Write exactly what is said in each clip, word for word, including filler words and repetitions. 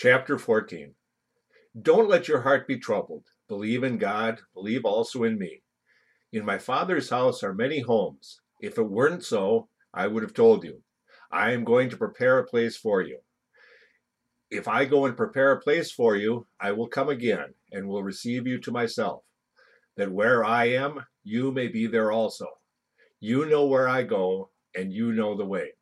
Chapter fourteen. Don't let your heart be troubled. Believe in God, believe also in me. In my Father's house are many homes. If it weren't so, I would have told you. I am going to prepare a place for you. If I go and prepare a place for you, I will come again and will receive you to myself, that where I am, you may be there also. You know where I go, and you know the way.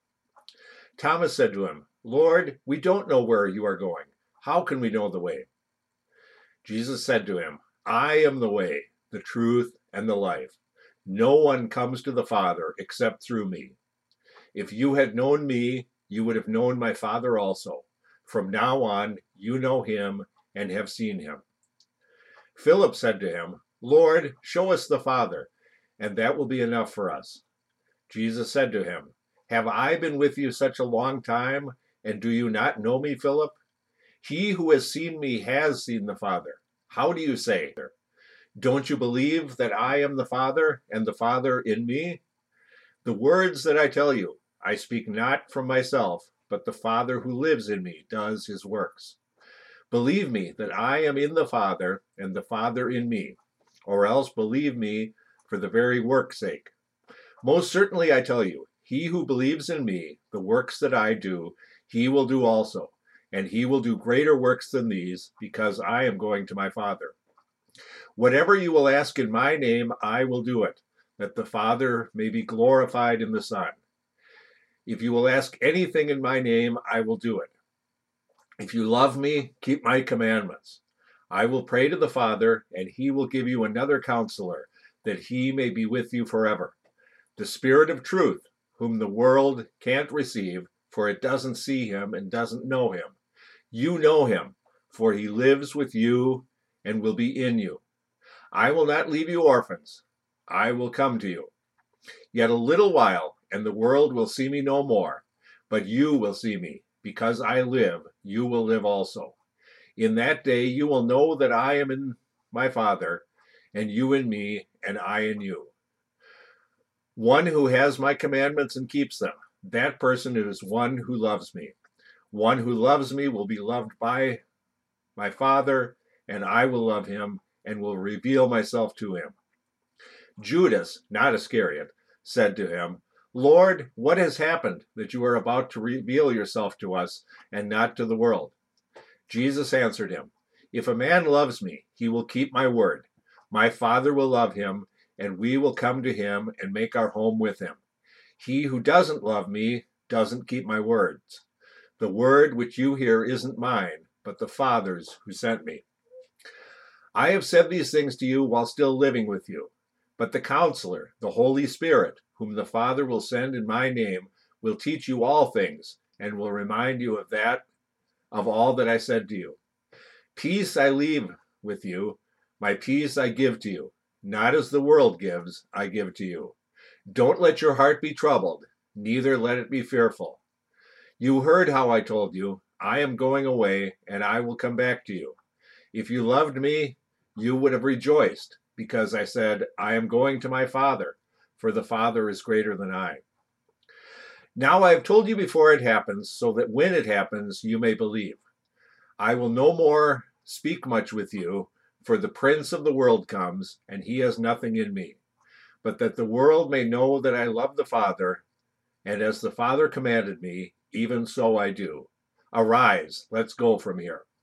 Thomas said to him, Lord, we don't know where you are going. How can we know the way? Jesus said to him, I am the way, the truth, and the life. No one comes to the Father except through me. If you had known me, you would have known my Father also. From now on, you know him and have seen him. Philip said to him, Lord, show us the Father, and that will be enough for us. Jesus said to him, Have I been with you such a long time, and do you not know me, Philip? He who has seen me has seen the Father. How do you say, Don't you believe that I am the Father, and the Father in me? The words that I tell you, I speak not from myself, but the Father who lives in me does his works. Believe me that I am in the Father, and the Father in me, or else believe me for the very work's sake. Most certainly I tell you, he who believes in me, the works that I do, he will do also, and he will do greater works than these, because I am going to my Father. Whatever you will ask in my name, I will do it, that the Father may be glorified in the Son. If you will ask anything in my name, I will do it. If you love me, keep my commandments. I will pray to the Father, and he will give you another counselor, that he may be with you forever. The Spirit of truth, whom the world can't receive, for it doesn't see him and doesn't know him. You know him, for he lives with you and will be in you. I will not leave you orphans. I will come to you. Yet a little while, and the world will see me no more. But you will see me. Because I live, you will live also. In that day you will know that I am in my Father, and you in me, and I in you. One who has my commandments and keeps them, that person is one who loves me. One who loves me will be loved by my Father, and I will love him and will reveal myself to him. Judas, not Iscariot, said to him, Lord, what has happened that you are about to reveal yourself to us and not to the world? Jesus answered him, If a man loves me, he will keep my word. My Father will love him, and we will come to him and make our home with him. He who doesn't love me doesn't keep my words. The word which you hear isn't mine, but the Father's who sent me. I have said these things to you while still living with you. But the Counselor, the Holy Spirit, whom the Father will send in my name, will teach you all things, and will remind you of that, of all that I said to you. Peace I leave with you, my peace I give to you. Not as the world gives, I give to you. Don't let your heart be troubled, neither let it be fearful. You heard how I told you, I am going away, and I will come back to you. If you loved me, you would have rejoiced, because I said, I am going to my Father, for the Father is greater than I. Now I have told you before it happens, so that when it happens, you may believe. I will no more speak much with you, for the prince of the world comes, and he has nothing in me. But that the world may know that I love the Father, and as the Father commanded me, even so I do. Arise, let's go from here.